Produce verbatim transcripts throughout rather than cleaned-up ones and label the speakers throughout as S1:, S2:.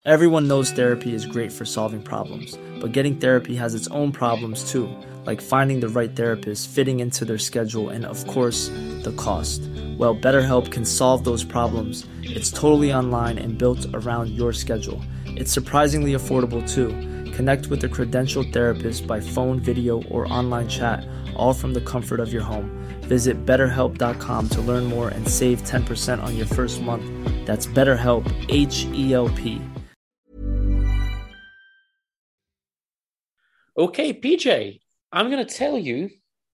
S1: Everyone knows therapy is great for solving problems, but getting therapy has its own problems too, like finding the right therapist, fitting into their schedule, and of course, the cost. Well, BetterHelp can solve those problems. It's totally online and built around your schedule. It's surprisingly affordable too. Connect with a credentialed therapist by phone, video, or online chat, all from the comfort of your home. Visit better help dot com to learn more and save ten percent on your first month. That's BetterHelp, H E L P.
S2: Okay, P J, I'm going to tell you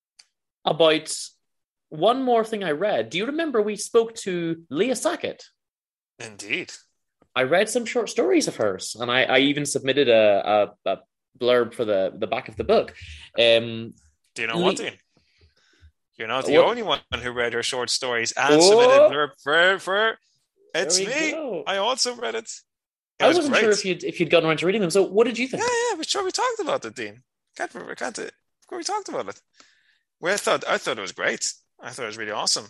S2: about one more thing I read. Do you remember we spoke to Leah Sackett?
S3: Indeed.
S2: I read some short stories of hers, and I, I even submitted a, a, a blurb for the, the back of the book. Um,
S3: Do you know
S2: Le-
S3: what, Dean? You're not the
S2: What?
S3: only one who read her short stories and
S2: Oh.
S3: submitted a blurb for, for It's
S2: There we
S3: me.
S2: go.
S3: I also read it. It
S2: I
S3: was
S2: wasn't
S3: great.
S2: sure if you'd if you'd gotten around to reading them. So, what did you think?
S3: Yeah, yeah, but sure we talked about it, Dean. Can't remember, can't it? Of course we talked about it. Well, I thought I thought it was great. I thought it was really awesome.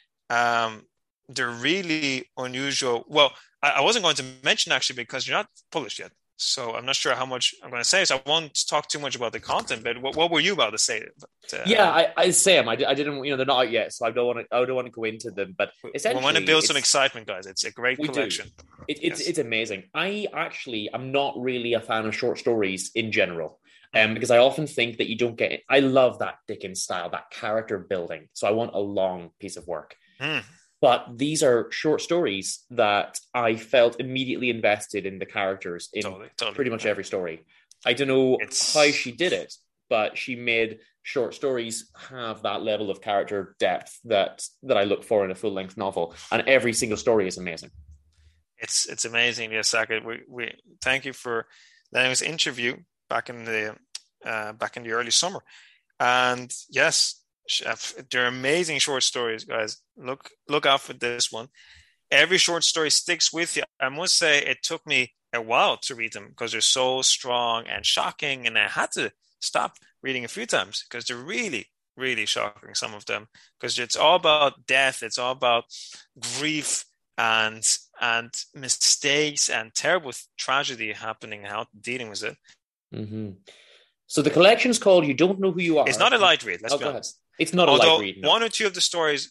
S3: Um, they're really unusual. Well, I, I wasn't going to mention actually because you're not published yet, so I'm not sure how much I'm going to say. So I won't talk too much about the content. But what, what were you about to say? But, uh,
S2: Yeah, I, I Sam, I, I didn't, you know, they're not out yet, so I don't want to, I don't want to go into them. But
S3: we
S2: essentially,
S3: want to build some
S2: it's-
S3: excitement, guys. It's a great
S2: We do.
S3: collection.
S2: It, it's
S3: Yes.
S2: it's amazing. I actually am not really a fan of short stories in general, um, because I often think that you don't get it. I love that Dickens style, that character building. So I want a long piece of work.
S3: Hmm.
S2: But these are short stories that I felt immediately invested in the characters in
S3: Totally, totally.
S2: pretty much every story. I don't know
S3: It's-
S2: how she did it, but she made short stories have that level of character depth that that I look for in a full length novel, and every single story is amazing.
S3: It's it's amazing, yes, Sackett. We we thank you for letting us interview back in the uh, back in the early summer, and yes, chef, they're amazing short stories, guys. Look look out for this one. Every short story sticks with you. I must say, it took me a while to read them because they're so strong and shocking, and I had to stop reading a few times because they're really really shocking. Some of them because it's all about death. It's all about grief and and mistakes and terrible tragedy happening, how dealing with it.
S2: Mm-hmm. So the collection's called "You Don't Know Who You Are."
S3: It's not a light read, let's
S2: Oh,
S3: be
S2: go ahead.
S3: honest.
S2: It's not a
S3: Although
S2: light read. No.
S3: one or two of the stories,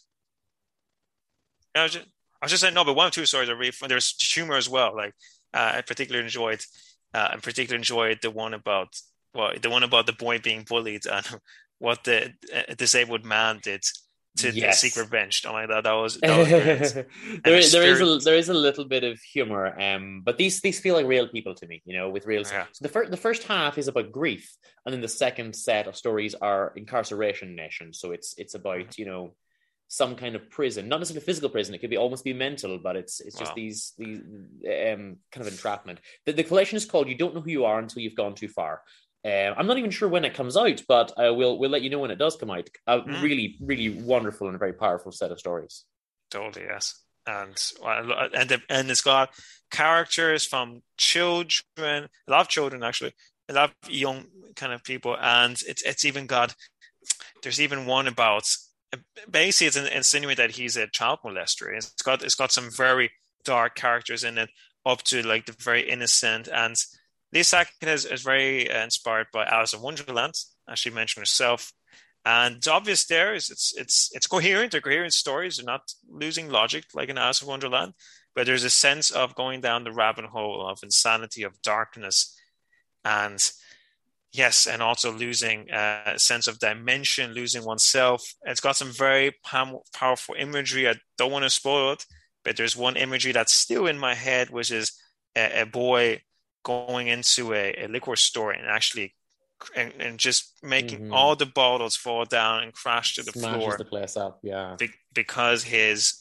S3: I was just, I was just saying no, but one or two stories are really fun. There's humor as well. Like uh, I particularly enjoyed, uh, I particularly enjoyed the one about well, the one about the boy being bullied and what the uh, disabled man did to
S2: Yes.
S3: seek revenge. Oh my god, that was that was brilliant.
S2: there,
S3: the
S2: is, there is a
S3: spirit-
S2: there is a little bit of humor, um, but these these feel like real people to me, you know, with real.
S3: Yeah.
S2: So the first the first half is about grief, and then the second set of stories are incarceration nation. So it's it's about you know some kind of prison, not necessarily physical prison. It could be almost be mental, but it's it's just
S3: Wow.
S2: these these um kind of entrapment. The, the collection is called "You Don't Know Who You Are Until You've Gone Too Far." Um, I'm not even sure when it comes out, but uh, we'll we'll let you know when it does come out. A
S3: Mm.
S2: really really wonderful and very powerful set of stories.
S3: Totally, yes. And well, and the, and it's got characters from children, a lot of children actually, a lot of young kind of people, and it's it's even got. There's even one about basically it's insinuating that he's a child molester. It's got it's got some very dark characters in it, up to like the very innocent. And Lee Sackett is, is very uh, inspired by Alice in Wonderland, as she mentioned herself. And the obvious there is it's it's it's coherent. They're coherent stories. They're not losing logic like in Alice in Wonderland, but there's a sense of going down the rabbit hole of insanity, of darkness, and yes, and also losing a sense of dimension, losing oneself. It's got some very pam- powerful imagery. I don't want to spoil it, but there's one imagery that's still in my head, which is a, a boy going into a, a liquor store and actually and, and just making
S2: Mhm.
S3: all the bottles fall down and crash to the
S2: Smashes
S3: floor
S2: the place up, yeah.
S3: be- because his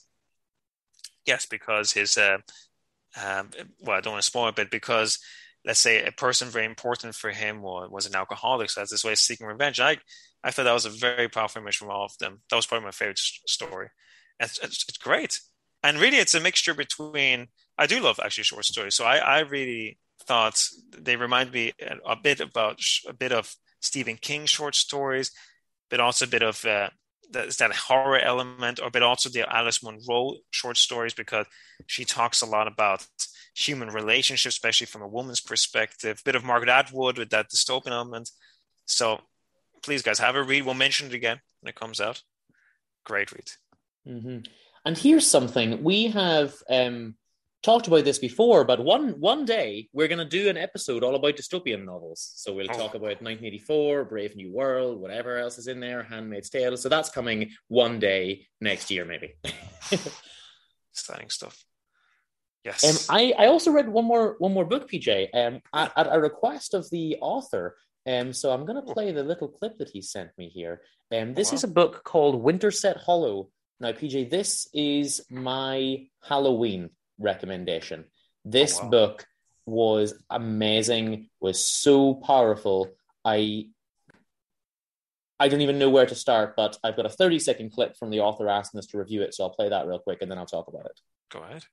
S3: yes because his uh, um, well I don't want to spoil it, but because let's say a person very important for him was, was an alcoholic, so that's this way of seeking revenge. I I thought that was a very powerful image from all of them. That was probably my favorite s- story. It's, it's, it's great, and really it's a mixture between. I do love actually short stories, so I I really thought they remind me a, a bit about a bit of Stephen King short stories, but also a bit of uh, that, that horror element, or but also the Alice Munro short stories, because she talks a lot about human relationships, especially from a woman's perspective. A bit of Margaret Atwood with that dystopian element. So please, guys, have a read. We'll mention it again when it comes out. Great read.
S2: Mm-hmm. And here's something. We have um, talked about this before, but one one day we're going to do an episode all about dystopian novels. So we'll oh. talk about nineteen eighty-four, Brave New World, whatever else is in there, Handmaid's Tale. So that's coming one day next year, maybe.
S3: Exciting stuff. Yes.
S2: Um, I, I also read one more one more book, P J, um, at, at a request of the author. Um, so I'm going to play the little clip that he sent me here. Um, this oh, wow. is a book called Winterset Hollow. Now, P J, this is my Halloween recommendation. This oh, wow. book was amazing, was so powerful. I I don't even know where to start, but I've got a thirty second clip from the author asking us to review it, so I'll play that real quick and then I'll talk about it.
S3: Go ahead.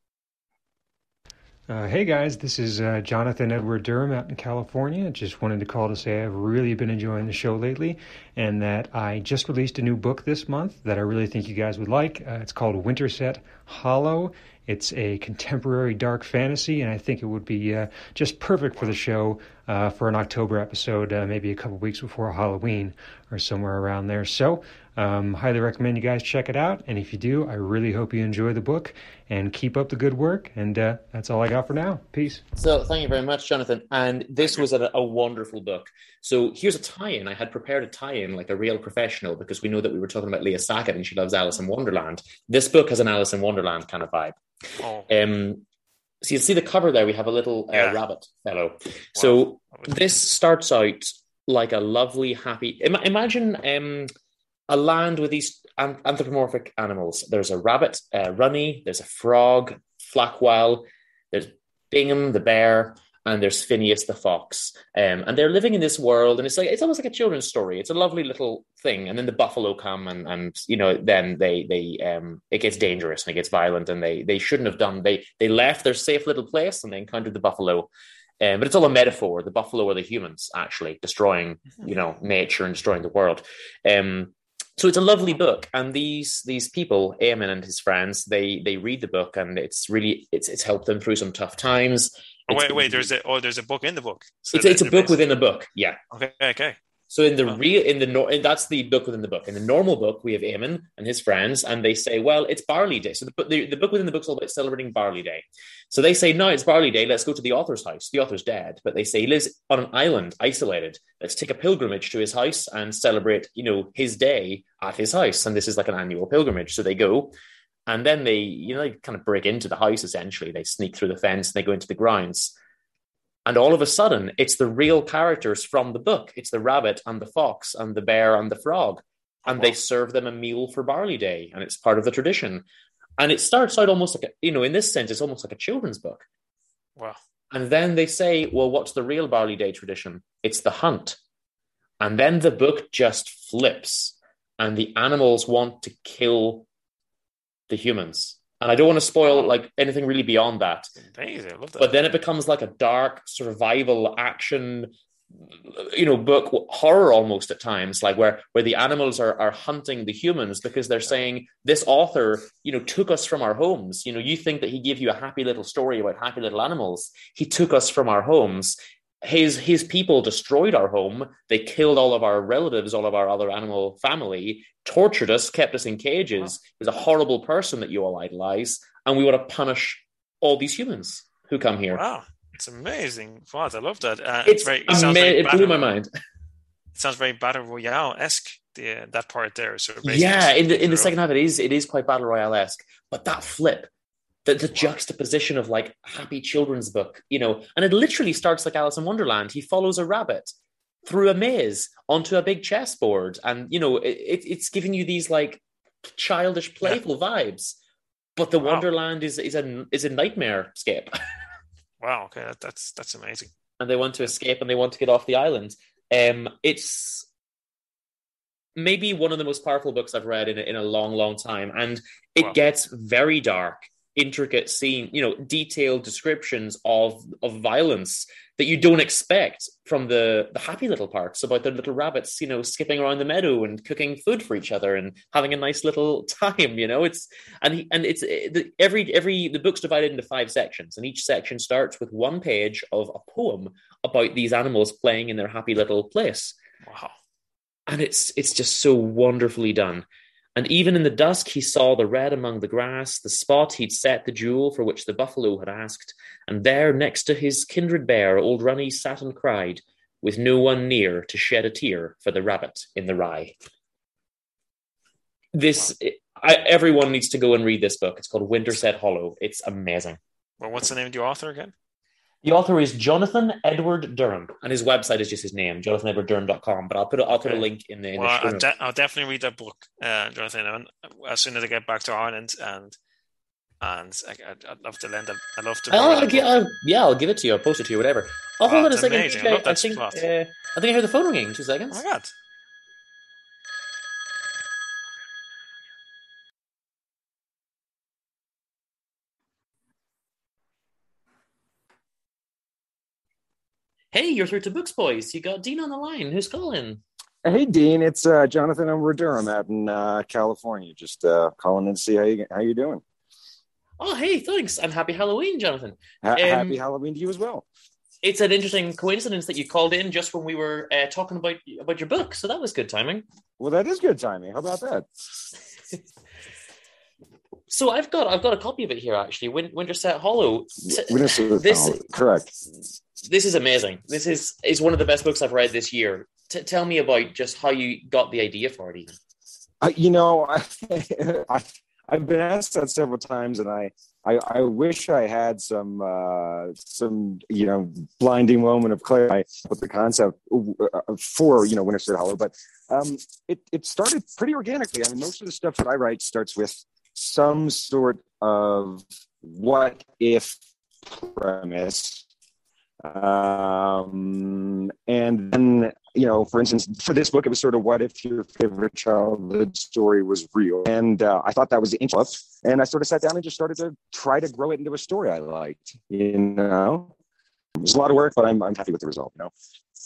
S4: Uh, hey guys, this is uh, Jonathan Edward Durham out in California. Just wanted to call to say I've really been enjoying the show lately and that I just released a new book this month that I really think you guys would like. Uh, it's called Winterset Hollow. It's a contemporary dark fantasy, and I think it would be uh, just perfect for the show uh, for an October episode, uh, maybe a couple weeks before Halloween or somewhere around there. So um, highly recommend you guys check it out. And if you do, I really hope you enjoy the book and keep up the good work. And uh, that's all I got for now. Peace.
S2: So thank you very much, Jonathan. And this was a, a wonderful book. So here's a tie-in. I had prepared a tie-in like a real professional because we know that we were talking about Leah Sackett and she loves Alice in Wonderland. This book has an Alice in Wonderland kind of vibe. Oh. Um, so you see the cover there, we have a little uh, yeah. rabbit fellow. Wow. So this starts out like a lovely, happy... Im- imagine um, a land with these an- anthropomorphic animals. There's a rabbit, uh, Runny, there's a frog, Flackwell, there's Bingham the bear, and there's Phineas the fox. Um, and they're living in this world, and it's like it's almost like a children's story. It's a lovely little thing. And then the buffalo come, and and you know, then they they um it gets dangerous and it gets violent, and they they shouldn't have done. They they left their safe little place and they encountered the buffalo. Um, but it's all a metaphor. The buffalo are the humans actually destroying, you know, nature and destroying the world. Um, so it's a lovely book, and these these people, Eamon and his friends, they they read the book, and it's really it's it's helped them through some tough times.
S3: Oh, wait, wait. There's a oh, there's a book in the book. So
S2: it's it's a book within a book. Yeah.
S3: Okay. Okay.
S2: So in the oh. real in the no, that's the book within the book. In the normal book, we have Eamon and his friends, and they say, "Well, it's Barley Day." So the, the the book within the book is all about celebrating Barley Day. So they say, "No, it's Barley Day. Let's go to the author's house." The author's dead, but they say he lives on an island, isolated. Let's take a pilgrimage to his house and celebrate, you know, his day at his house. And this is like an annual pilgrimage. So they go. And then they, you know, they kind of break into the house, essentially. They sneak through the fence and they go into the grounds. And all of a sudden, it's the real characters from the book. It's the rabbit and the fox and the bear and the frog. And wow. they serve them a meal for Barley Day. And it's part of the tradition. And it starts out almost like, a, you know, in this sense, it's almost like a children's book.
S3: Wow.
S2: And then they say, well, what's the real Barley Day tradition? It's the hunt. And then the book just flips. And the animals want to kill the humans. And I don't want to spoil like anything really beyond that.
S3: Amazing. I love that.
S2: But then it becomes like a dark survival action, you know, book, horror almost at times, like where, where the animals are, are hunting the humans because they're saying this author, you know, took us from our homes. You know, you think that he gave you a happy little story about happy little animals. He took us from our homes. His his people destroyed our home. They killed all of our relatives, all of our other animal family, tortured us, kept us in cages. Wow. He's a horrible person that you all idolize, and we want to punish all these humans who come here.
S3: Wow, it's amazing. Wow, I love that. Uh,
S2: it's
S3: it's very, it,
S2: ama-
S3: very
S2: it
S3: battle,
S2: blew my mind.
S3: It sounds very Battle Royale-esque, the, that part there. So
S2: yeah, in the in the second half, it is it is quite Battle Royale-esque, but that flip. The, the wow. juxtaposition of like happy children's book, you know, and it literally starts like Alice in Wonderland. He follows a rabbit through a maze onto a big chessboard. And, you know, it, it's giving you these like childish, playful yeah. vibes. But the wow. Wonderland is, is a is a nightmare scape.
S3: Wow. Okay. That, that's, that's amazing.
S2: And they want to escape and they want to get off the island. Um, it's maybe one of the most powerful books I've read in a, in a long, long time. And it wow. gets very dark. intricate scene, you know, detailed descriptions of of violence that you don't expect from the the happy little parts about the little rabbits, you know, skipping around the meadow and cooking food for each other and having a nice little time. You know, it's and he, and it's the, every every the book's divided into five sections, and each section starts with one page of a poem about these animals playing in their happy little place.
S3: Wow.
S2: And it's it's just so wonderfully done. And even in the dusk, he saw the red among the grass, the spot he'd set the jewel for which the buffalo had asked. And there, next to his kindred bear, old Runny sat and cried, with no one near to shed a tear for the rabbit in the rye. This, I, everyone needs to go and read this book. It's called Winterset Hollow. It's amazing.
S3: Well, what's the name of the author again?
S2: The author is Jonathan Edward Durham, and his website is just his name, jonathan edward durham dot com. But I'll put a, I'll put a link in the. In
S3: well,
S2: the show
S3: I'll, de- I'll definitely read that book, uh, Jonathan. As soon as I get back to Ireland, and and I, I'd, I'd love to lend it. I'd love to.
S2: I'll, I'll, I'll, yeah, I'll give it to you. I'll post it to you, whatever. Oh, hold
S3: oh,
S2: on a second.
S3: Amazing.
S2: I,
S3: I love that
S2: I think
S3: plot.
S2: uh, I think I heard the phone ringing. Two seconds.
S3: Oh my God.
S2: Hey, you're through to Books Boys. You got Dean on the line. Who's calling?
S5: Hey, Dean. It's uh, Jonathan over Durham out in uh, California. Just uh, calling in to see how you how you doing.
S2: Oh, hey, thanks. And happy Halloween, Jonathan.
S5: Ha-
S2: um,
S5: happy Halloween to you as well.
S2: It's an interesting coincidence that you called in just when we were uh, talking about about your book. So that was good timing.
S5: Well, that is good timing. How about that?
S2: So I've got I've got a copy of it here actually. Win- Winterset Hollow.
S5: Winterset
S2: this,
S5: Hollow. Correct.
S2: This is amazing. This is is one of the best books I've read this year. T- tell me about just how you got the idea for it, even.
S5: Uh, you know, I, I, I've been asked that several times, and I, I, I wish I had some, uh, some, you know, blinding moment of clarity with the concept for, you know, Winterset Hollow. But um, it, it started pretty organically. I mean, most of the stuff that I write starts with some sort of what if premise. Um, and then, you know, for instance, for this book, it was sort of what if your favorite childhood story was real? And uh, I thought that was interesting. And I sort of sat down and just started to try to grow it into a story I liked, you know? It was a lot of work, but I'm, I'm happy with the result, you know?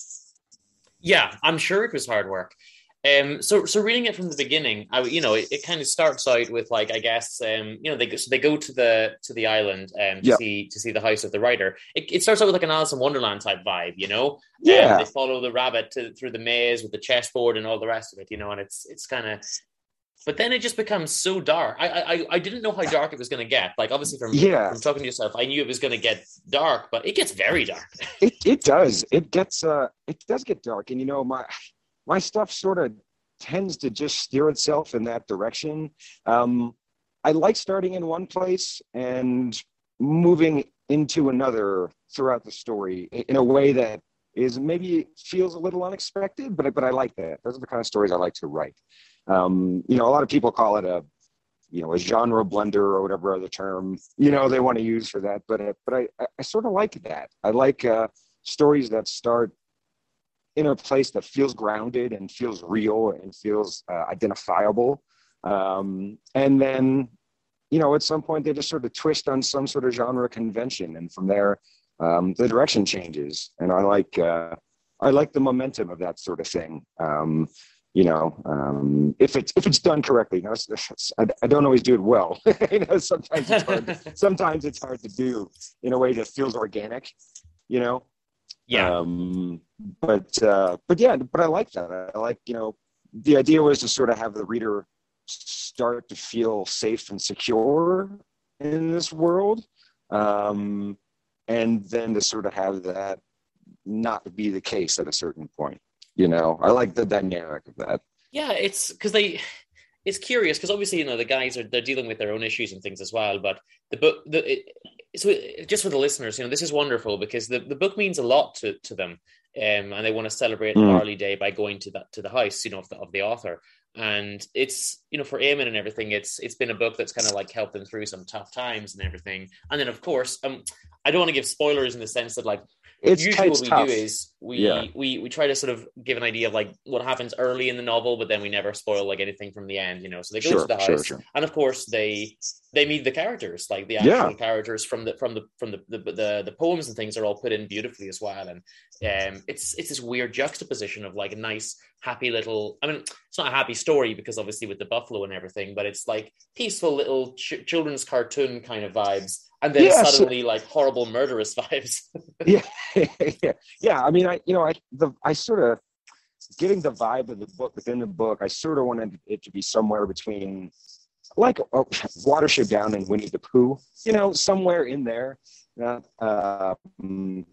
S2: Yeah, I'm sure it was hard work. Um, so, so reading it from the beginning, I, you know, it, it kind of starts out with like, I guess, um, you know, they go, so they go to the to the island um, to
S5: yeah.
S2: see to see the house of the writer. It, it starts out with like an Alice in Wonderland type vibe, you know.
S5: Yeah.
S2: Um, they follow the rabbit to, through the maze with the chessboard and all the rest of it, you know, and it's it's kind of. But then it just becomes so dark. I I I didn't know how dark it was going to get. Like obviously from
S5: yeah.
S2: from talking to yourself, I knew it was going to get dark, but it gets very dark.
S5: It it does. It gets uh it does get dark, and you know my. My stuff sort of tends to just steer itself in that direction. Um, I like starting in one place and moving into another throughout the story in a way that is maybe feels a little unexpected, but but I like that. Those are the kind of stories I like to write. Um, you know, a lot of people call it a, you know, a genre blender or whatever other term, you know, they want to use for that. But uh, but I, I sort of like that. I like uh, stories that start in a place that feels grounded and feels real and feels uh, identifiable. Um, and then, you know, at some point they just sort of twist on some sort of genre convention. And from there, um, the direction changes. And I like, uh, I like the momentum of that sort of thing. Um, you know, um, if it's, if it's done correctly, you know, it's, it's, I, I don't always do it well. you know, sometimes it's hard, to, sometimes it's hard to do in a way that feels organic, you know?
S2: Yeah.
S5: Um, but, uh, but yeah, but I like that. I like, you know, the idea was to sort of have the reader start to feel safe and secure in this world. Um, and then to sort of have that not be the case at a certain point, you know, I like the dynamic of that.
S2: Yeah. It's because they, it's curious because obviously, you know, the guys are, they're dealing with their own issues and things as well, but the book, the, it, so just for the listeners, you know, this is wonderful because the, the book means a lot to, to them, um, and they want to celebrate mm. Barley Day by going to that to the house, you know, of the, of the author. And it's, you know, for Eamon and everything, it's it's been a book that's kind of like helped them through some tough times and everything. And then, of course, um, I don't want to give spoilers in the sense that like
S5: it's
S2: usually
S5: it's
S2: what we
S5: tough.
S2: do is we,
S5: Yeah.
S2: we we try to sort of give an idea of like what happens early in the novel, but then we never spoil like anything from the end, you know. So they go
S5: Sure,
S2: to the
S5: sure,
S2: house,
S5: sure.
S2: and of course they they meet the characters, like the
S5: Yeah.
S2: actual characters from the from the from the the, the the poems and things are all put in beautifully as well. And um, it's it's this weird juxtaposition of like a nice, happy little. I mean, it's not a happy story because obviously with the buffalo and everything, but it's like peaceful little ch- children's cartoon kind of vibes. And then
S5: Yes.
S2: suddenly, like horrible murderous vibes.
S5: yeah, yeah, yeah. I mean, I you know, I the I sort of getting the vibe of the book within the book. I sort of wanted it to be somewhere between, like, oh, Watership Down and Winnie the Pooh. You know, somewhere in there. Uh, uh, um,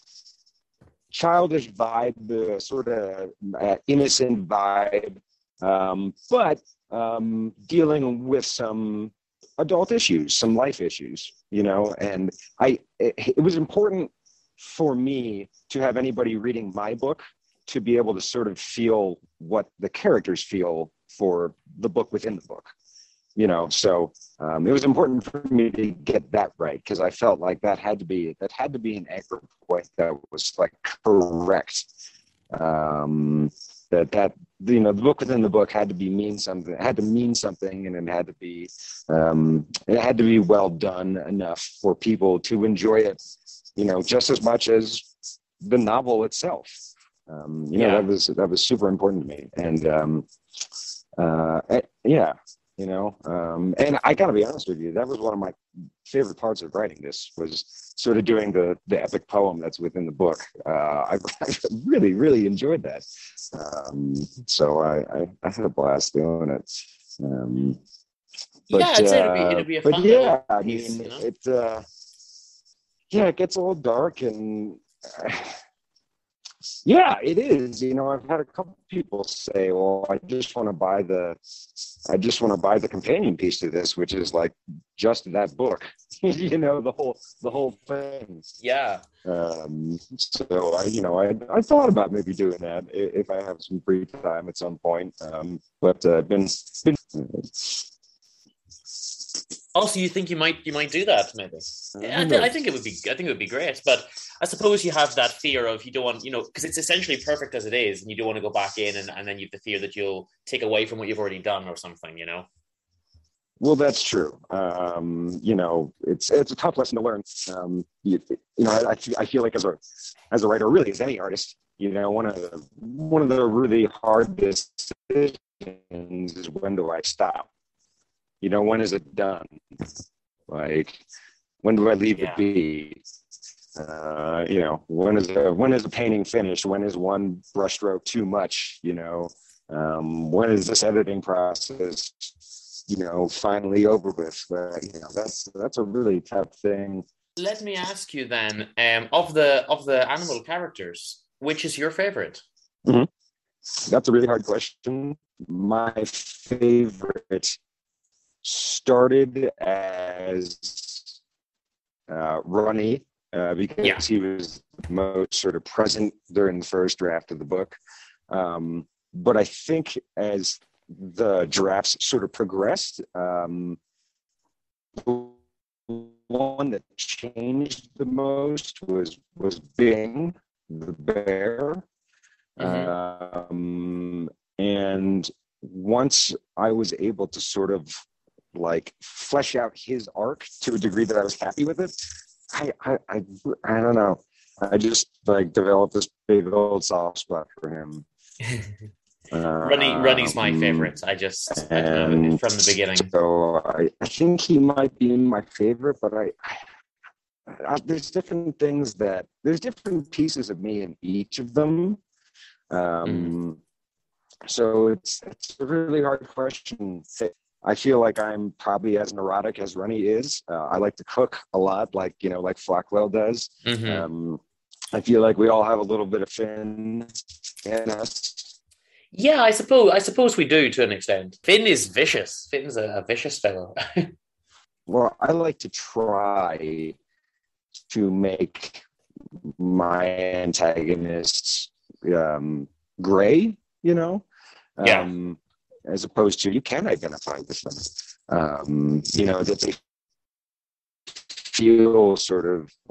S5: childish vibe, uh, sort of uh, innocent vibe, um, but um, dealing with some adult issues, some life issues, you know. And I, it, it was important for me to have anybody reading my book to be able to sort of feel what the characters feel for the book within the book, you know. So um, it was important for me to get that right, because I felt like that had to be that had to be an anchor point that was like correct. Um, that that you know, the book within the book had to be mean something. It had to mean something, and it had to be um, it had to be well done enough for people to enjoy it, you know, just as much as the novel itself. Um, you know,
S2: Yeah.
S5: that was that was super important to me, and um, uh, eh, yeah, you know, um, and I gotta be honest with you, that was one of my favorite parts of writing this, was sort of doing the the epic poem that's within the book. Uh, I, I really, really enjoyed that. Um, so I, I, I had a blast doing it. Um, but,
S2: yeah, I'd say it'd be,
S5: uh,
S2: it'd be a
S5: but
S2: fun
S5: yeah,
S2: little
S5: I
S2: piece,
S5: mean,
S2: you know?
S5: it, uh, yeah, it gets a little dark, and uh, yeah, it is. You know, I've had a couple people say, well, I just want to buy the, I just want to buy the companion piece to this, which is like just that book, you know, the whole, the whole thing.
S2: Yeah.
S5: Um, so I, you know, I, I thought about maybe doing that i- if I have some free time at some point. Um, but uh, been, been
S2: Also, you think you might you might do that maybe? Yeah, I,
S5: who
S2: th- I
S5: knows?
S2: think it would be I think it would be great, but I suppose you have that fear of you don't want you know because it's essentially perfect as it is, and you don't want to go back in, and, and then you have the fear that you'll take away from what you've already done or something, you know.
S5: Well, that's true. Um, you know, it's it's a tough lesson to learn. Um, you, you know, I, I feel I feel like as a as a writer, really as any artist, you know, one of the one of the really hard decisions is, when do I stop? You know, when is it done? Like, when do I leave
S2: Yeah.
S5: it be? Uh, you know, when is a when is a painting finished? When is one brushstroke too much? You know, um, when is this editing process, you know, finally over with? But, you know, that's that's a really tough thing.
S2: Let me ask you then, um, of the of the animal characters, which is your favorite?
S5: That's a really hard question. My favorite started as uh, Ronnie, uh, because
S2: Yeah.
S5: he was the most sort of present during the first draft of the book. Um, but I think as the drafts sort of progressed, um, the one that changed the most was was Bing, the bear.
S2: Mhm.
S5: Um, and once I was able to sort of like flesh out his arc to a degree that I was happy with it, I, I, I, I don't know. I just like developed this big old soft spot for him.
S2: Runny, Runny's my
S5: Um,
S2: favorite. I just I don't know
S5: and
S2: from the beginning.
S5: So I, I think he might be my favorite, but I, I, I there's different things that there's different pieces of me in each of them. Um, so it's it's a really hard question. I feel like I'm probably as neurotic as Runny is. Uh, I like to cook a lot, like you know, like Flockwell does.
S2: Mhm.
S5: Um, I feel like we all have a little bit of Finn in us.
S2: Yeah, I suppose I suppose we do to an extent. Finn is vicious. Finn's a, a vicious fellow.
S5: Well, I like to try to make my antagonists um, gray, you know,
S2: Yeah.
S5: um, as opposed to you can identify with them. Um, you know, that they feel sort of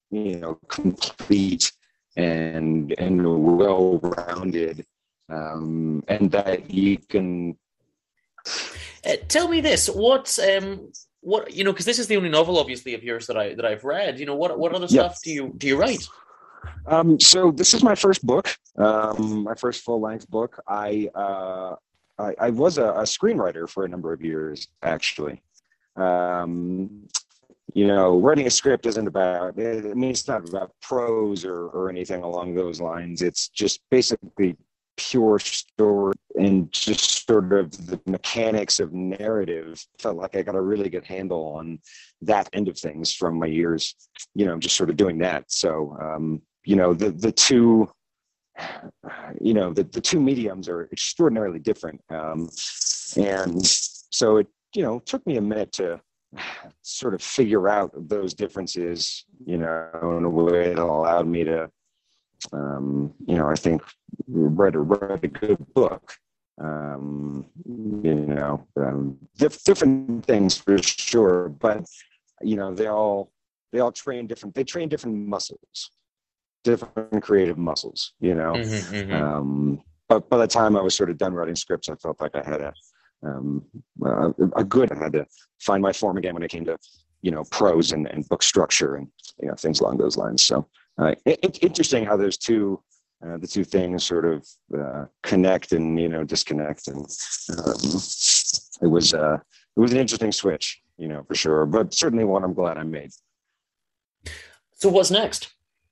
S5: you know, complete and and well-rounded, um, and that you can.
S2: Uh, tell me this: what, um, what you know, because this is the only novel, obviously, of yours that I that I've read. You know, what what other
S5: Yep.
S2: stuff do you do you write?
S5: Um, so this is my first book, um, my first full-length book. I uh, I, I was a, a screenwriter for a number of years, actually. Um, you know, writing a script isn't about. I mean, it's not about prose or or anything along those lines. It's just basically pure story and just sort of the mechanics of narrative. Felt like I got a really good handle on that end of things from my years, you know, just sort of doing that. So, um, you know, the, the two, you know, the, the two mediums are extraordinarily different. Um, and so it, you know, took me a minute to sort of figure out those differences, you know, in a way that allowed me to, um, you know, I think read a, read a good book, um, you know, um, diff- different things for sure, but, you know, they all, they all train different, they train different muscles, different creative muscles, you know,
S2: Mm-hmm, mm-hmm.
S5: um, but by the time I was sort of done writing scripts, I felt like I had a, um, a, a good, I had to find my form again when it came to, you know, prose and, and book structure and, you know, things along those lines. So, Uh, it, interesting how those two, uh, the two things sort of uh, connect and, you know, disconnect, and um, it was uh, it was an interesting switch, you know, for sure. But certainly one I'm glad I made.
S2: So what's next?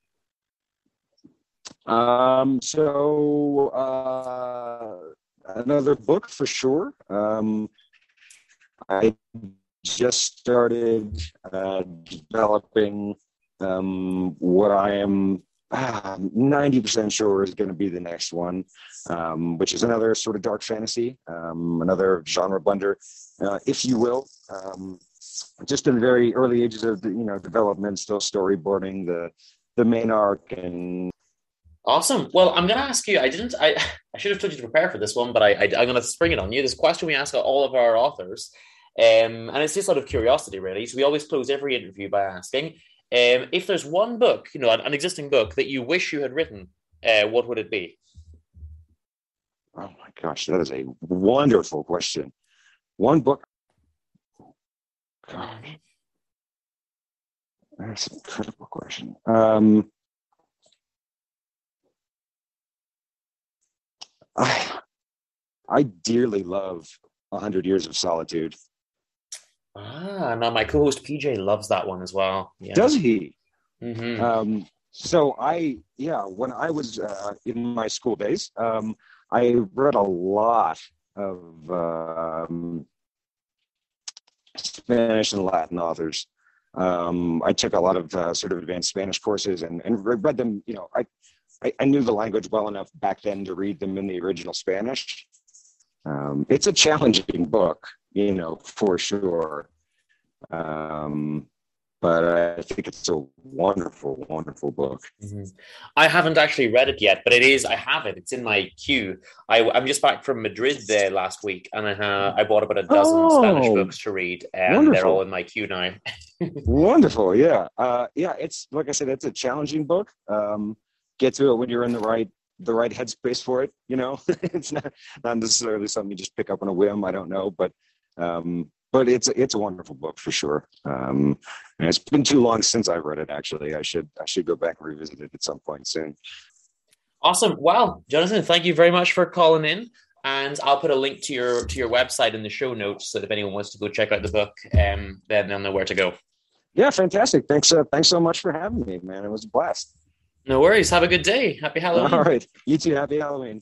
S5: Um, so uh, another book for sure. Um, I just started uh, developing. Um, what I am ah, ninety percent sure is going to be the next one, um, which is another sort of dark fantasy, um, another genre blender, uh, if you will. Um, just in the very early ages of the, you know, development, still storyboarding the the main arc. And
S2: awesome. Well, I'm going to ask you. I didn't. I I should have told you to prepare for this one, but I, I I'm going to spring it on you. This question we ask all of our authors, um, and it's just out of curiosity, really. So we always close every interview by asking. Um, if there's one book, you know, an, an existing book that you wish you had written, uh, what would it be?
S5: Oh my gosh, that is a wonderful question. One book. Gosh, that's an incredible question. Um, I, I dearly love A Hundred Years of Solitude.
S2: Ah, now my co-host P J loves that one as well. Yeah.
S5: Does he?
S2: Mm-hmm.
S5: Um, so I, yeah, when I was uh, in my school days, um, I read a lot of um, Spanish and Latin authors. Um, I took a lot of uh, sort of advanced Spanish courses and, and read them. You know, I, I, I knew the language well enough back then to read them in the original Spanish. Um, it's a challenging book, you know, for sure. Um, but I think it's a wonderful, wonderful book.
S2: Mm-hmm. I haven't actually read it yet, but it is. I have it. It's in my queue. I, I'm just back from Madrid there last week, and I uh, I bought about a dozen oh, Spanish books to read, and wonderful. They're all in my queue now.
S5: Wonderful, yeah, uh, yeah. It's like I said, it's a challenging book. Um, get to it when you're in the right the right headspace for it. You know, it's not not necessarily something you just pick up on a whim. I don't know, but. Um, But it's it's a wonderful book for sure. Um, and it's been too long since I've read it. Actually, I should I should go back and revisit it at some point soon.
S2: Awesome! Wow, Jonathan, thank you very much for calling in. And I'll put a link to your to your website in the show notes, so that if anyone wants to go check out the book, um, then they'll know where to go.
S5: Yeah, fantastic. Thanks. Uh, thanks so much for having me, man. It was a blast.
S2: No worries. Have a good day. Happy Halloween.
S5: All right. You too. Happy Halloween.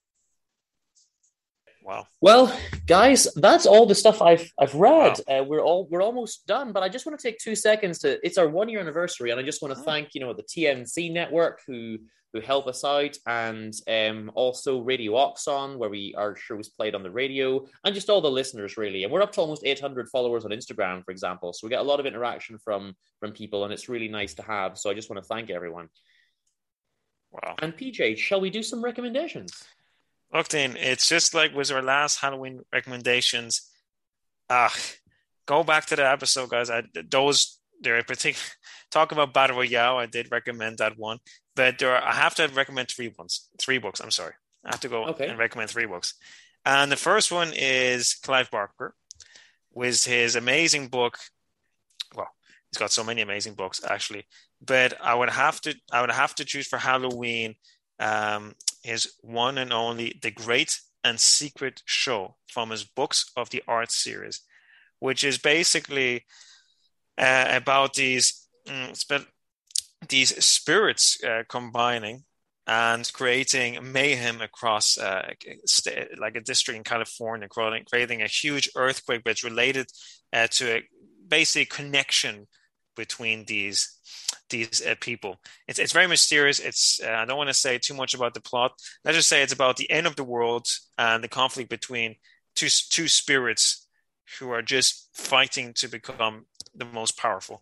S2: Wow. Well, guys, that's all the stuff I've I've read. Wow. Uh, we're all we're almost done, but I just want to take two seconds to. It's our one year anniversary, and I just want to thank you know the T N C network who who help us out, and um, also Radio Oxon, where we our shows played on the radio, and just all the listeners really. And we're up to almost eight hundred followers on Instagram, for example. So we get a lot of interaction from from people, and it's really nice to have. So I just want to thank everyone.
S3: Wow.
S2: And P J, shall we do some recommendations?
S3: Look, Dean, it's just like was our last Halloween recommendations. Ah, go back to the episode, guys. I, those there are particular talk about Battle Royale. I did recommend that one, but there are, I have to recommend three ones, three books. I'm sorry, I have to go
S2: Okay.
S3: and recommend three books. And the first one is Clive Barker, with his amazing book. Well, he's got so many amazing books actually, but I would have to I would have to choose for Halloween um, his one and only The Great and Secret Show from his Books of the Art series, which is basically uh, about these mm, these spirits uh, combining and creating mayhem across uh, st- like a district in California, creating, creating a huge earthquake that's related uh, to a basic connection between these these uh, people. It's it's very mysterious. It's uh, I don't want to say too much about the plot. Let's just say it's about the end of the world and the conflict between two two spirits who are just fighting to become the most powerful.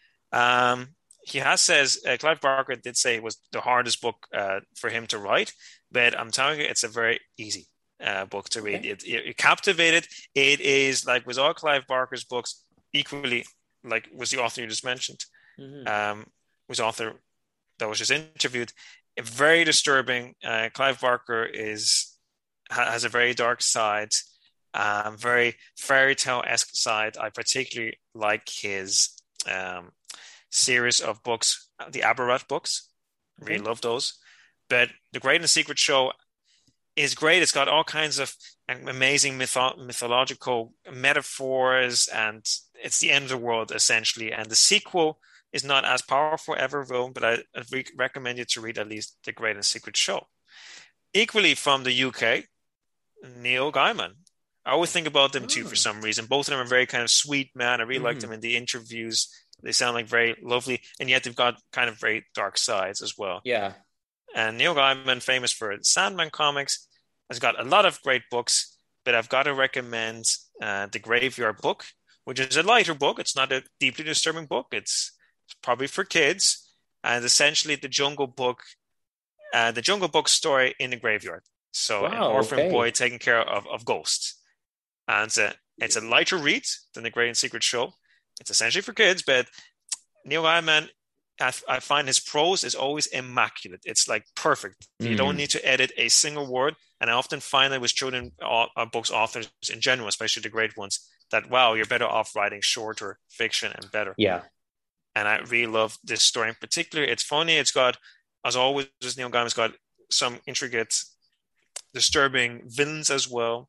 S3: Um, he has says uh, Clive Barker did say it was the hardest book uh, for him to write, but I'm telling you, it's a very easy uh, book to read. Okay. It, it, it captivated. It is like with all Clive Barker's books, equally like was the author you just mentioned, mm-hmm. um, was author that was just interviewed. Very disturbing. Uh, Clive Barker is has a very dark side, um, very fairy tale-esque side. I particularly like his um, series of books, the Abarat books. Really okay. love those. But The Great and Secret Show is great. It's got all kinds of amazing mytho- mythological metaphors, and it's the end of the world essentially. And the sequel is not as powerful ever, will, but I, I re- recommend you to read at least The Great and Secret Show. Equally from the U K, Neil Gaiman. I always think about them too oh. for some reason. Both of them are very kind of sweet man. I really mm-hmm. like them in the interviews. They sound like very lovely, and yet they've got kind of very dark sides as well.
S2: Yeah.
S3: And Neil Gaiman, famous for Sandman comics, has got a lot of great books, but I've got to recommend uh, The Graveyard Book, which is a lighter book. It's not a deeply disturbing book. It's, it's probably for kids, and essentially the Jungle Book, uh, the Jungle Book story in the graveyard. So wow, an orphan okay. boy taking care of, of ghosts. And it's a, it's a lighter read than The Great and Secret Show. It's essentially for kids, but Neil Gaiman, I, I find his prose is always immaculate. It's like perfect. Mm. You don't need to edit a single word. And I often find that with children uh, books authors in general, especially the great ones, that, wow, you're better off writing shorter fiction and better.
S2: Yeah.
S3: And I really love this story in particular. It's funny. It's got, as always, Neil Gaiman's got some intricate, disturbing villains as well.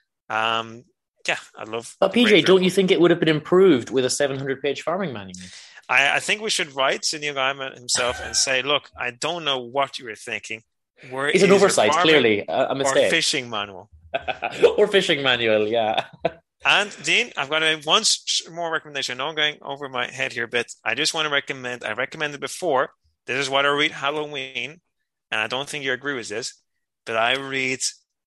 S3: Um, yeah, I love.
S2: But P J, don't you think it would have been improved with a seven hundred page farming manual?
S3: I, I think we should write to Neil Gaiman himself and say, look, I don't know what you were thinking. Where
S2: it's an oversight, clearly. A mistake.
S3: Or fishing manual.
S2: Or fishing manual, yeah.
S3: And Dean, I've got a one more recommendation. I know I'm going over my head here, but I just want to recommend, I recommended before, this is what I read Halloween, and I don't think you agree with this, but I read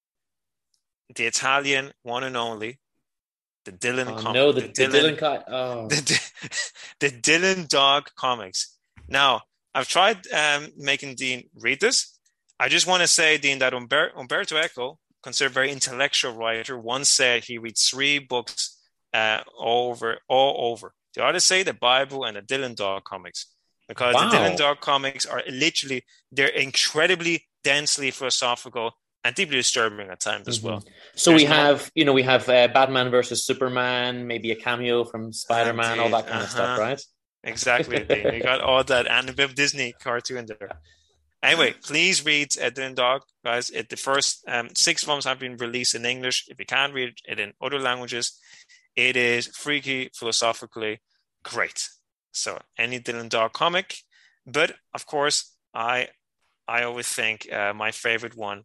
S3: the Italian one and only, the Dylan
S2: oh,
S3: comics.
S2: No, the, the Dylan, Dylan oh.
S3: the, the Dylan Dog comics. Now, I've tried um, making Dean read this. I just want to say, Dean, that Umber- Umberto Eco, considered a very intellectual writer, once said he reads three books uh, over, all over. The Odyssey, the Bible, and the Dylan Dog comics. Because wow. the Dylan Dog comics are literally, they're incredibly densely philosophical and deeply disturbing at times as well.
S2: So There's we have, no... you know, we have uh, Batman versus Superman, maybe a cameo from Spider-Man, Indeed. all that kind uh-huh. of stuff, right?
S3: Exactly. We got all that and a bit of Disney cartoon there. Anyway, please read uh, Dylan Dog, guys. It, the first um, six volumes have been released in English. If you can't read it in other languages, it is freaky, philosophically great. So any Dylan Dog comic. But, of course, I I always think uh, my favorite one,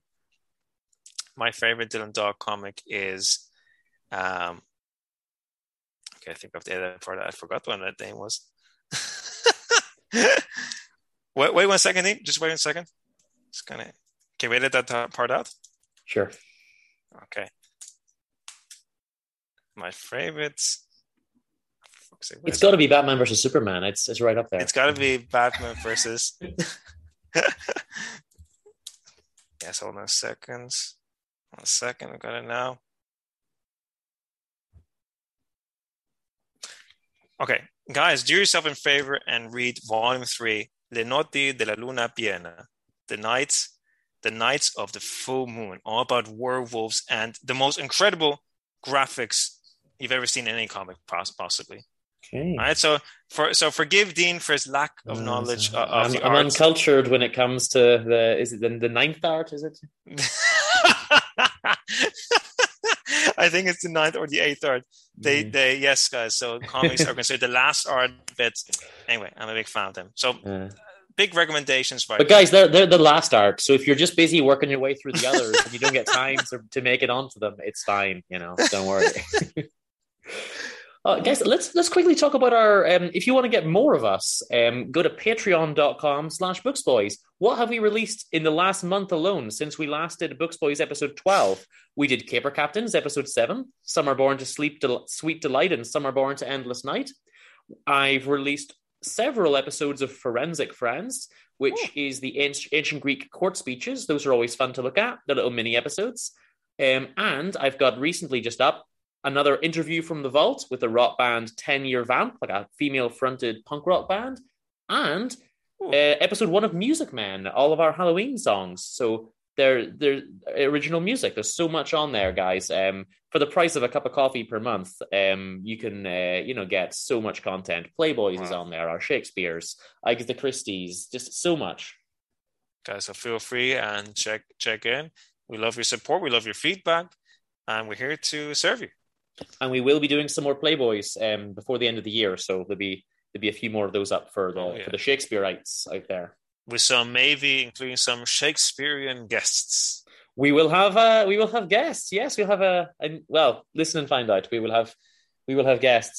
S3: my favorite Dylan Dog comic is, um, okay, I think of the other part. I forgot what that name was. wait, wait one second, Dean. Just wait a second. Just kind of, can we edit that part out?
S2: Sure.
S3: Okay. My favorites.
S2: It's got to be Batman versus Superman. It's it's right up there.
S3: It's got to be Batman versus. Yes, hold on a second. One second, I got it now. Okay, guys, do yourself a favor and read Volume Three, Le Notti della Luna Piena, the nights, the nights of the full moon, all about werewolves and the most incredible graphics you've ever seen in any comic, possibly.
S2: Okay.
S3: All right, so for so forgive Dean for his lack of knowledge uh, of
S2: I'm,
S3: the
S2: I'm
S3: art.
S2: uncultured when it comes to the is it the, the ninth art? Is it?
S3: I think it's the ninth or the eighth art. They,
S2: Mm.
S3: they, yes, guys. So comics are considered the last art, but anyway, I'm a big fan of them. So
S2: Uh,
S3: big recommendations. Right?
S2: but guys, they're they're the last art. So if you're just busy working your way through the others and you don't get time to, to make it onto them, it's fine. You know, don't worry. Uh, guys, let's let's quickly talk about our. Um, if you want to get more of us, um, go to patreon.com slash booksboys. What have we released in the last month alone since we last did Booksboys episode twelve? We did Caper Captains episode seven. Some are born to sleep, del- sweet delight, and some are born to endless night. I've released several episodes of Forensic Friends, which Ooh. is the ancient, ancient Greek court speeches. Those are always fun to look at. The little mini episodes. Um, and I've got recently just up another interview from the vault with the rock band ten year Vamp, like a female-fronted punk rock band, and uh, episode one of Music Man, all of our Halloween songs. So they're they're original music. There's so much on there, guys. Um, for the price of a cup of coffee per month, um, you can uh, you know get so much content. Playboys wow. is on there, our Shakespeare's, Agatha Christie's, just so much.
S3: Guys, so feel free and check check in. We love your support. We love your feedback, and we're here to serve you.
S2: And we will be doing some more Playboys um, before the end of the year, so there'll be there'll be a few more of those up for the oh, yeah. for the Shakespeareites out there.
S3: With some maybe including some Shakespearean guests.
S2: We will have uh, we will have guests. Yes, we'll have a, a well. Listen and find out. We will have we will have guests.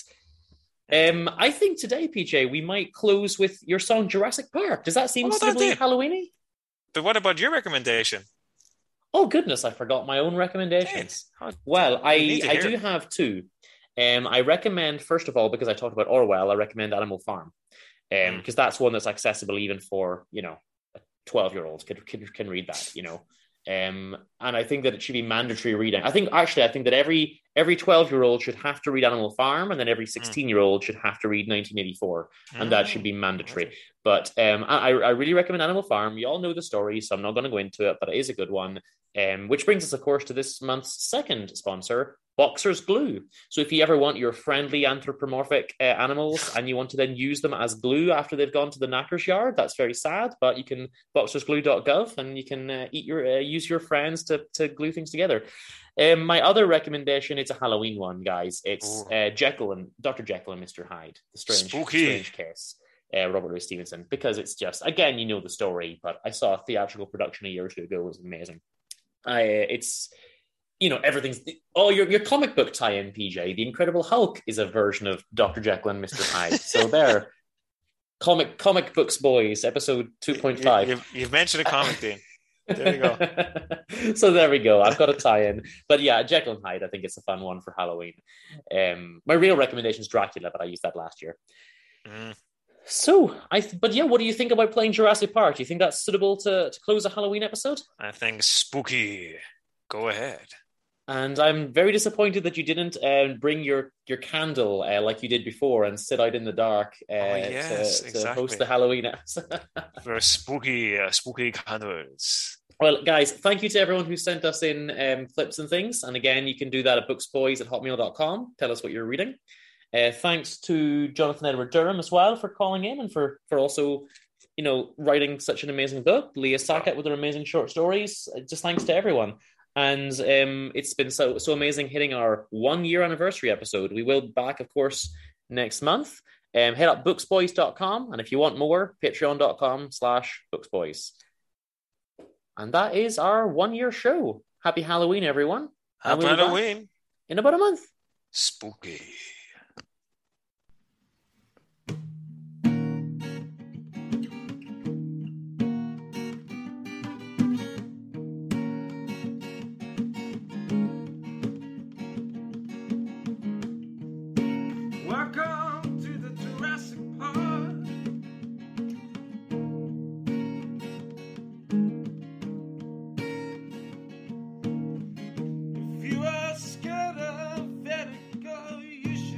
S2: Um, I think today, P J, we might close with your song Jurassic Park. Does that seem suitably Halloweeny?
S3: But what about your recommendation?
S2: Oh, goodness, I forgot my own recommendations. Hey, well, I, I do have two. Um, I recommend, first of all, because I talked about Orwell, I recommend Animal Farm. Um, because mm. that's one that's accessible even for, you know, a twelve-year-old can, can, can read that, you know. Um, and I think that it should be mandatory reading. I think, actually, I think that every every twelve-year-old should have to read Animal Farm, and then every sixteen-year-old should have to read nineteen eighty-four, and mm. that should be mandatory. But um, I, I really recommend Animal Farm. You all know the story, so I'm not going to go into it, but it is a good one. Um, which brings us, of course, to this month's second sponsor, Boxers Glue. So if you ever want your friendly anthropomorphic uh, animals and you want to then use them as glue after they've gone to the knacker's yard, that's very sad, but you can boxers glue dot gov and you can uh, eat your uh, use your friends to, to glue things together. Um, my other recommendation, it's a Halloween one, guys. It's uh, Jekyll and Doctor Jekyll and Mister Hyde, the strange, strange case. Uh, Robert Louis Stevenson, because it's just, again, you know the story, but I saw a theatrical production a year or two ago. It was amazing. I, it's, you know, everything's, oh, your your comic book tie-in, P J. The Incredible Hulk is a version of Doctor Jekyll and Mister Hyde. So there, comic comic books boys, episode two point five.
S3: You, you've, you've mentioned a comic, Dean. There you
S2: go. So there we go. I've got a tie-in. But yeah, Jekyll and Hyde, I think it's a fun one for Halloween. Um, my real recommendation is Dracula, but I used that last year. Mm. So, I th- but yeah, what do you think about playing Jurassic Park? Do you think that's suitable to, to close a Halloween episode?
S3: I think spooky. Go ahead.
S2: And I'm very disappointed that you didn't uh, bring your, your candle uh, like you did before and sit out in the dark uh,
S3: oh, yes,
S2: to,
S3: exactly.
S2: to host the Halloween episode.
S3: Very spooky, uh, spooky candles.
S2: Well, guys, thank you to everyone who sent us in um, clips and things. And again, you can do that at booksboys at hotmail dot com. Tell us what you're reading. Uh, thanks to Jonathan Edward Durham as well for calling in and for, for also, you know, writing such an amazing book. Leah Sackett with her amazing short stories. Just thanks to everyone. And um, it's been so so amazing hitting our one year anniversary episode. We will be back, of course, next month. Um, head up booksboys dot com. And if you want more, patreon dot com slash booksboys. And that is our one year show. Happy Halloween, everyone.
S3: Happy we'll Halloween.
S2: In about a month.
S3: Spooky.
S6: You are scared of vertigo, you should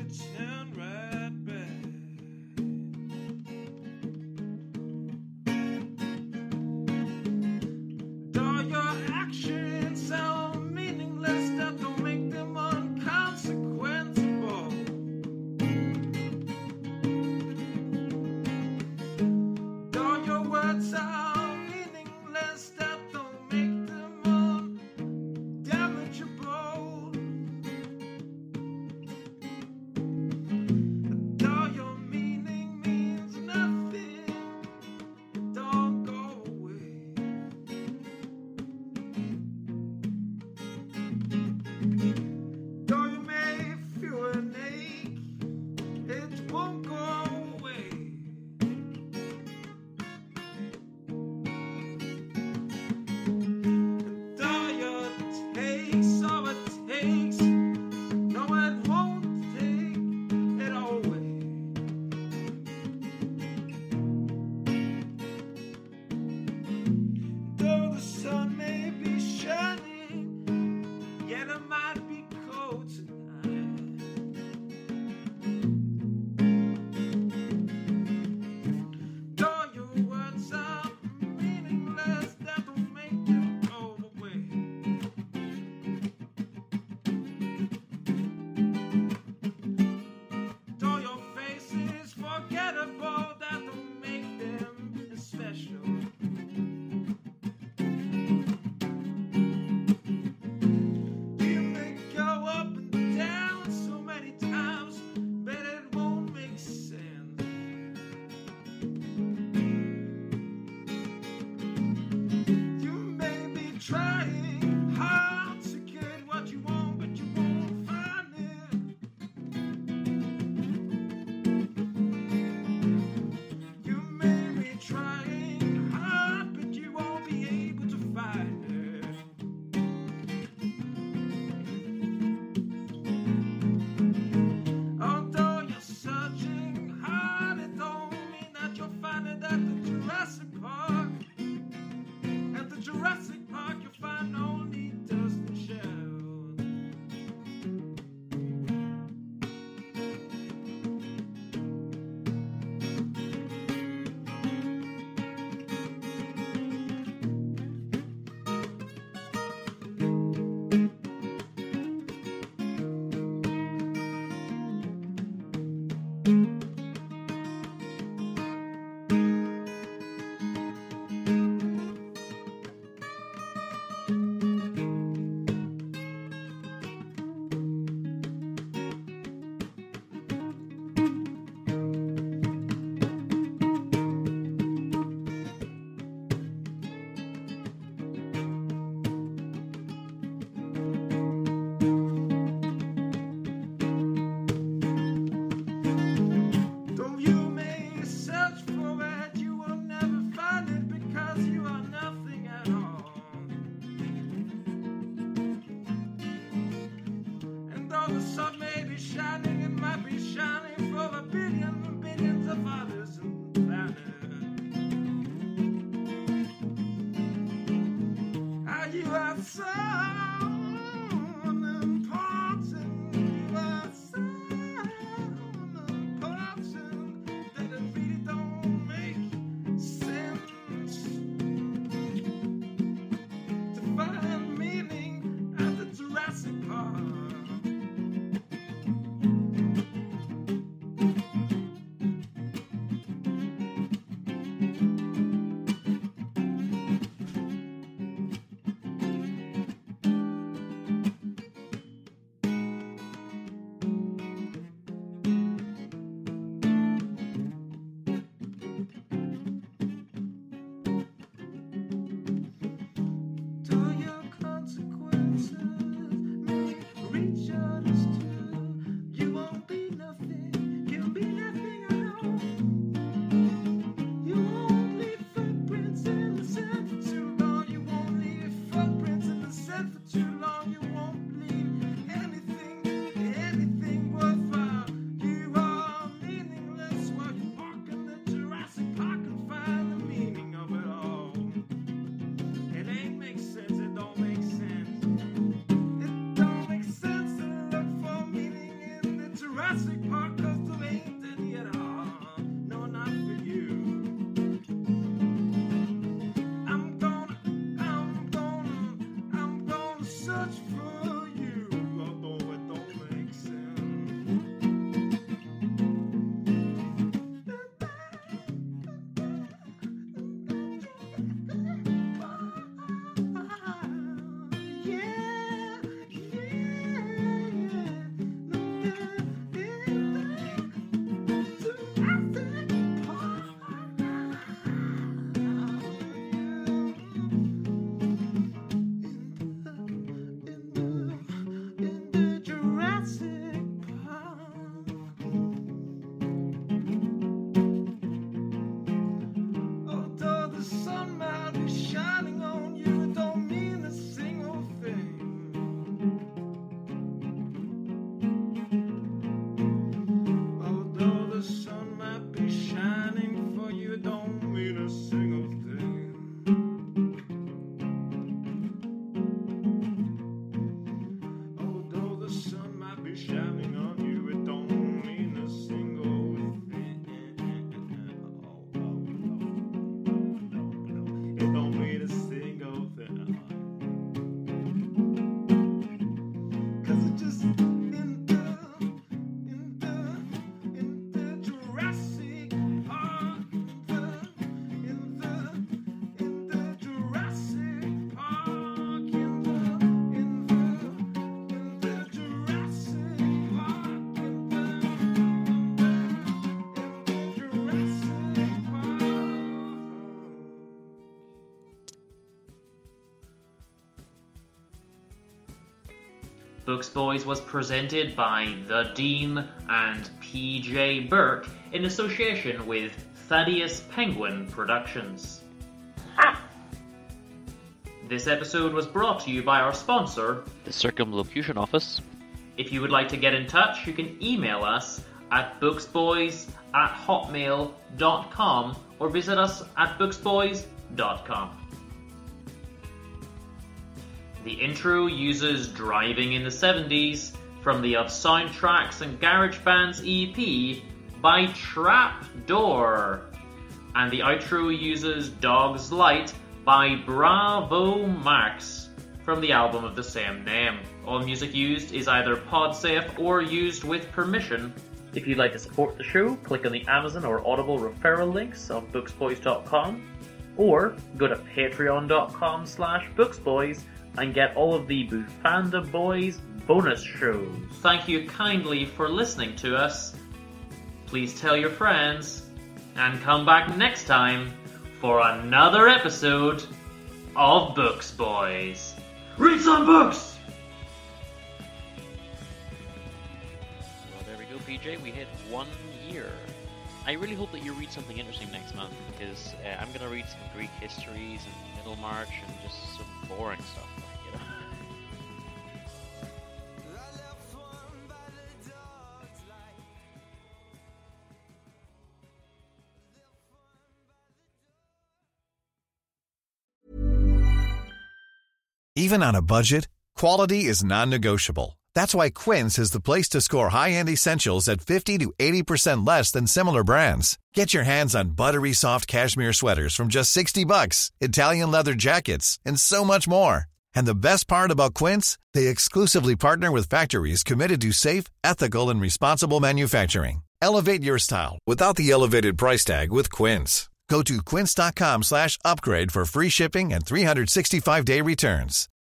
S6: sun might be shining on you, it don't mean a single thing. Although the sun might be shining for you, it don't mean a single thing. Although the sun might be shining on you, it don't mean a single thing. Oh, oh, no, no, it don't mean a single thing. 'Cause it just in the, in the, in the Jurassic Park, in the, in the, in the Jurassic Park, in the, in the, in the Jurassic Park, in the, in the, in the Jurassic Park.
S7: Books Boys was presented by The Dean and P J Burke in association with Thaddeus Penguin Productions. This episode was brought to you by our sponsor.
S8: The Circumlocution Office.
S7: If you would like to get in touch, you can email us at booksboys at hotmail dot com or visit us at booksboys dot com. The intro uses Driving in the seventies from the Of Soundtracks and Garage Bands E P by Trapdoor. And the outro uses Dog's Light by Bravo Max from the album of the same name. All music used is either PodSafe or used with permission. If you'd like to support the show, click on the Amazon or Audible referral links on booksboys dot com or go to patreon dot com slash booksboys and get all of the Bufanda Boys bonus shows. Thank you kindly for listening to us. Please tell your friends and come back next time for another episode of Books Boys. Read some books!
S8: Well, there we go, P J. We hit one year. I really hope that you read something interesting next month, because uh, I'm going to read some Greek histories and Middlemarch and just some boring stuff. You know?
S9: Even on a budget, quality is non-negotiable. That's why Quince is the place to score high-end essentials at fifty to eighty percent less than similar brands. Get your hands on buttery soft cashmere sweaters from just sixty bucks, Italian leather jackets, and so much more. And the best part about Quince, they exclusively partner with factories committed to safe, ethical, and responsible manufacturing. Elevate your style without the elevated price tag with Quince. Go to quince dot com slash upgrade for free shipping and three sixty-five day returns.